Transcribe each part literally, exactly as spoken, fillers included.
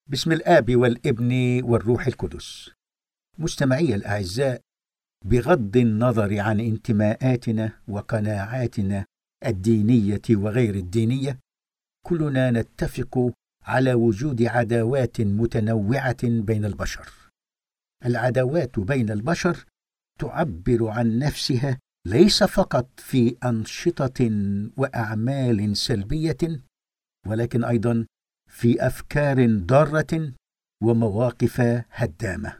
باسم الآب والابن والروح القدس. مستمعي الأعزاء، بغض النظر عن انتماءاتنا وقناعاتنا الدينية وغير الدينية، كلنا نتفق على وجود عداوات متنوعة بين البشر. العداوات بين البشر تعبر عن نفسها ليس فقط في أنشطة وأعمال سلبية، ولكن أيضا في أفكار ضارة ومواقف هدامة.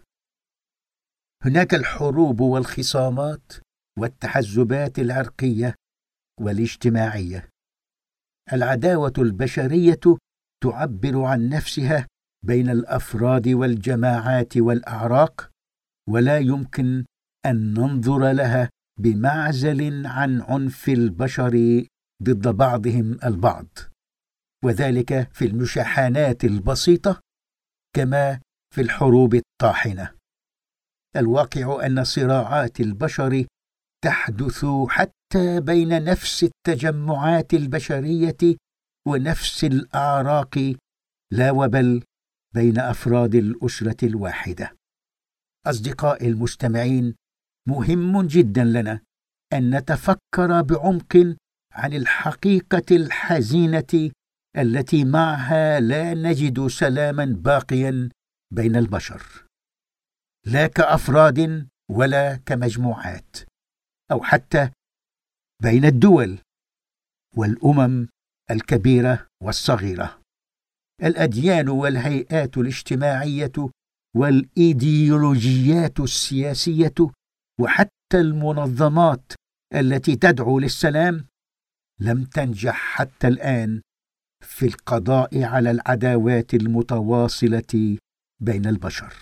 هناك الحروب والخصامات والتحزبات العرقية والاجتماعية. العداوة البشرية تعبر عن نفسها بين الأفراد والجماعات والأعراق، ولا يمكن أن ننظر لها بمعزل عن عنف البشر ضد بعضهم البعض، وذلك في المشاحنات البسيطة كما في الحروب الطاحنة. الواقع أن صراعات البشر تحدث حتى بين نفس التجمعات البشرية ونفس الأعراق، لا وبل بين أفراد الأسرة الواحدة. أصدقائي المستمعين، مهم جدا لنا أن نتفكر بعمق عن الحقيقة الحزينة التي معها لا نجد سلاما باقيا بين البشر، لا كأفراد ولا كمجموعات، أو حتى بين الدول والأمم الكبيرة والصغيرة. الأديان والهيئات الاجتماعية والإيديولوجيات السياسية وحتى المنظمات التي تدعو للسلام لم تنجح حتى الآن في القضاء على العداوات المتواصلة بين البشر.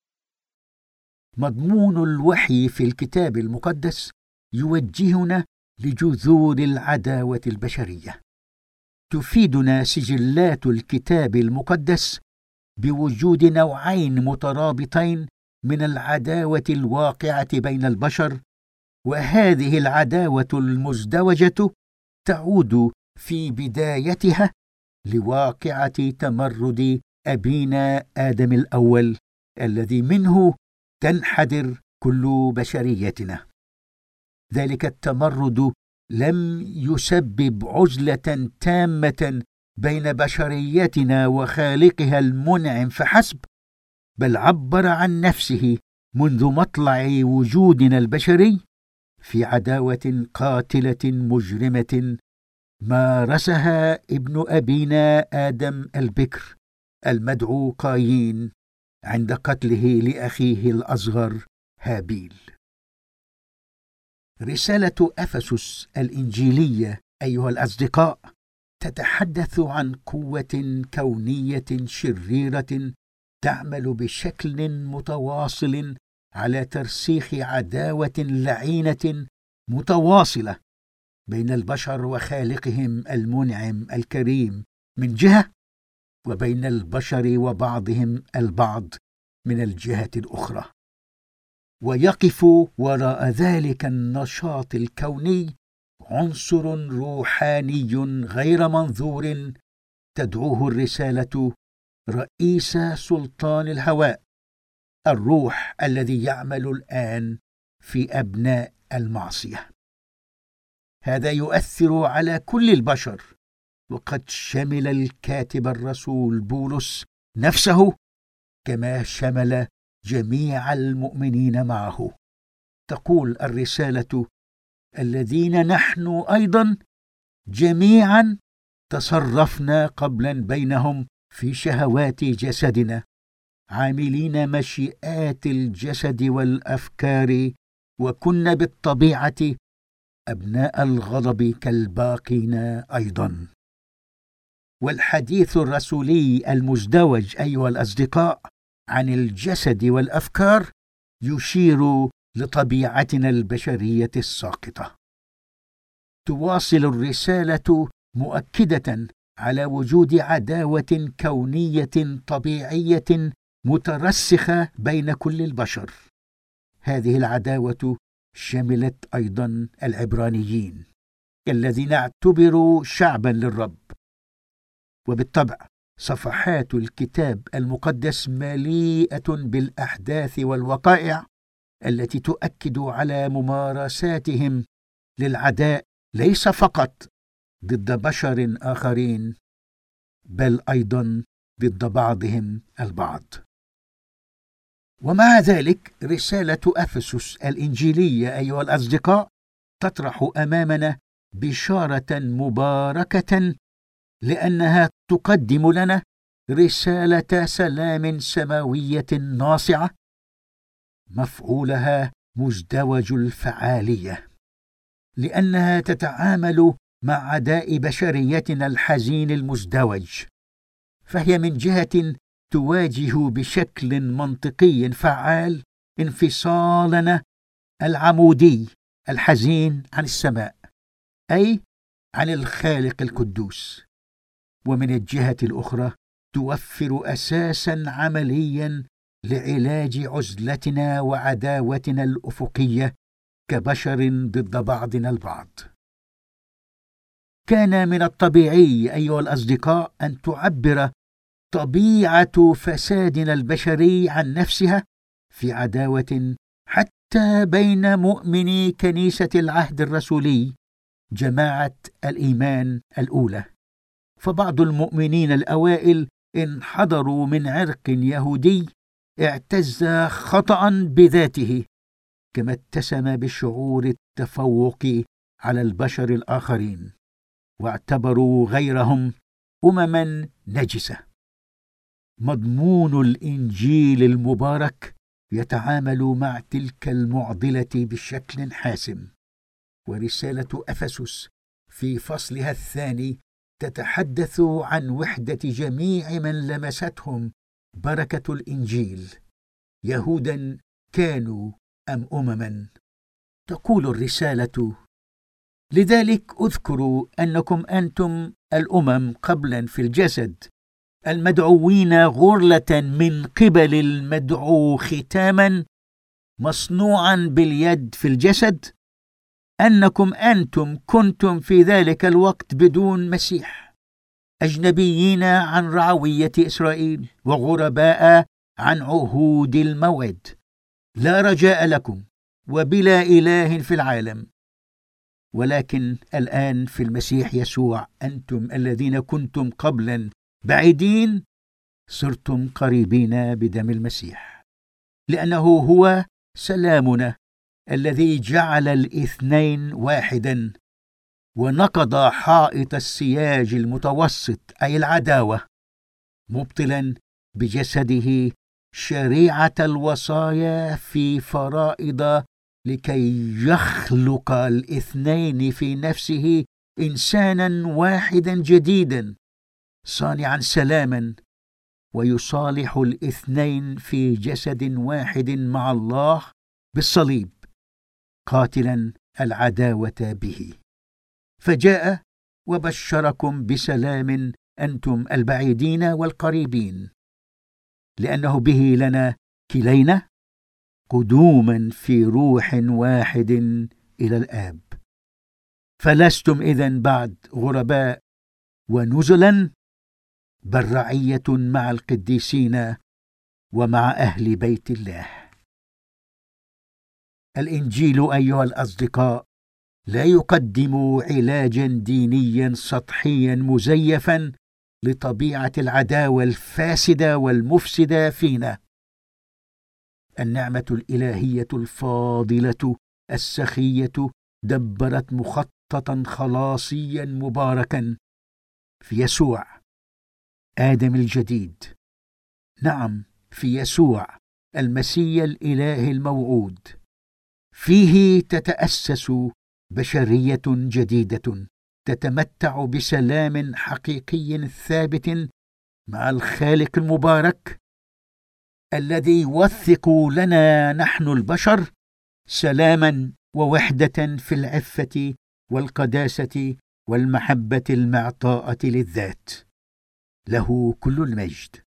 مضمون الوحي في الكتاب المقدس يوجهنا لجذور العداوة البشرية. تفيدنا سجلات الكتاب المقدس بوجود نوعين مترابطين من العداوة الواقعة بين البشر، وهذه العداوة المزدوجة تعود في بدايتها لواقعة تمرد أبينا آدم الأول، الذي منه تنحدر كل بشريتنا. ذلك التمرد لم يسبب عزلة تامة بين بشريتنا وخالقها المنعم فحسب، بل عبر عن نفسه منذ مطلع وجودنا البشري في عداوة قاتلة مجرمة مارسها ابن أبينا آدم البكر المدعو قايين عند قتله لأخيه الأصغر هابيل. رسالة أفسس الإنجيلية أيها الأصدقاء تتحدث عن قوة كونية شريرة تعمل بشكل متواصل على ترسيخ عداوة لعينة متواصلة بين البشر وخالقهم المنعم الكريم من جهة، وبين البشر وبعضهم البعض من الجهة الأخرى. ويقف وراء ذلك النشاط الكوني عنصر روحاني غير منظور تدعوه الرسالة رئيس سلطان الهواء، الروح الذي يعمل الآن في أبناء المعصية. هذا يؤثر على كل البشر، وقد شمل الكاتب الرسول بولس نفسه كما شمل جميع المؤمنين معه. تقول الرسالة: الذين نحن أيضا جميعا تصرفنا قبلا بينهم في شهوات جسدنا، عاملين مشيئات الجسد والأفكار، وكنا بالطبيعة أبناء الغضب كالباقين أيضا. والحديث الرسولي المزدوج أيها الأصدقاء عن الجسد والأفكار يشير لطبيعتنا البشرية الساقطة. تواصل الرسالة مؤكدة على وجود عداوة كونية طبيعية مترسخة بين كل البشر. هذه العداوة شملت أيضا العبرانيين الذين اعتبروا شعبا للرب، وبالطبع صفحات الكتاب المقدس مليئة بالأحداث والوقائع التي تؤكد على ممارساتهم للعداء، ليس فقط ضد بشر آخرين بل أيضا ضد بعضهم البعض. ومع ذلك رسالة أفسس الإنجيلية أيها الأصدقاء تطرح أمامنا بشارة مباركة، لأنها تقدم لنا رسالة سلام سماوية ناصعة مفعولها مزدوج الفعالية، لأنها تتعامل مع عداء بشريتنا الحزين المزدوج، فهي من جهة تواجه بشكل منطقي فعال انفصالنا العمودي الحزين عن السماء، أي عن الخالق القدوس، ومن الجهة الأخرى توفر أساسا عمليا لعلاج عزلتنا وعداوتنا الأفقية كبشر ضد بعضنا البعض. كان من الطبيعي أيها الأصدقاء أن تعبر طبيعة فسادنا البشري عن نفسها في عداوة حتى بين مؤمني كنيسة العهد الرسولي، جماعة الإيمان الأولى. فبعض المؤمنين الأوائل انحدروا من عرق يهودي اعتز خطأ بذاته، كما اتسم بشعور التفوق على البشر الآخرين، واعتبروا غيرهم أمما نجسة. مضمون الإنجيل المبارك يتعامل مع تلك المعضلة بشكل حاسم، ورسالة أفسس في فصلها الثاني تتحدث عن وحدة جميع من لمستهم بركة الإنجيل، يهودا كانوا أم أمما. تقول الرسالة: لذلك اذكروا أنكم أنتم الأمم قبلا في الجسد، المدعوين غرلة من قبل المدعو ختاما مصنوعا باليد في الجسد، أنكم أنتم كنتم في ذلك الوقت بدون مسيح، أجنبيين عن رعوية إسرائيل وغرباء عن عهود الموعد، لا رجاء لكم وبلا إله في العالم. ولكن الآن في المسيح يسوع أنتم الذين كنتم قبلا بعيدين صرتم قريبين بدم المسيح، لأنه هو سلامنا الذي جعل الاثنين واحدا، ونقض حائط السياج المتوسط أي العداوة، مبطلا بجسده شريعة الوصايا في فرائض، لكي يخلق الاثنين في نفسه إنسانا واحدا جديدا صانعا سلاما، ويصالح الاثنين في جسد واحد مع الله بالصليب، قاتلا العداوة به. فجاء وبشركم بسلام أنتم البعيدين والقريبين، لأنه به لنا كلينا قدوما في روح واحد إلى الآب. فلستم إذن بعد غرباء ونزلا، بل رعية مع القديسين ومع أهل بيت الله. الإنجيل أيها الأصدقاء لا يقدم علاجا دينيا سطحيا مزيفا لطبيعة العداوة الفاسدة والمفسدة فينا. النعمة الإلهية الفاضلة السخية دبرت مخططا خلاصيا مباركا في يسوع آدم الجديد، نعم في يسوع المسيح الإله الموعود. فيه تتأسس بشرية جديدة تتمتع بسلام حقيقي ثابت مع الخالق المبارك، الذي يوثق لنا نحن البشر سلاما ووحدة في العفة والقداسة والمحبة المعطاءة للذات. له كل المجد.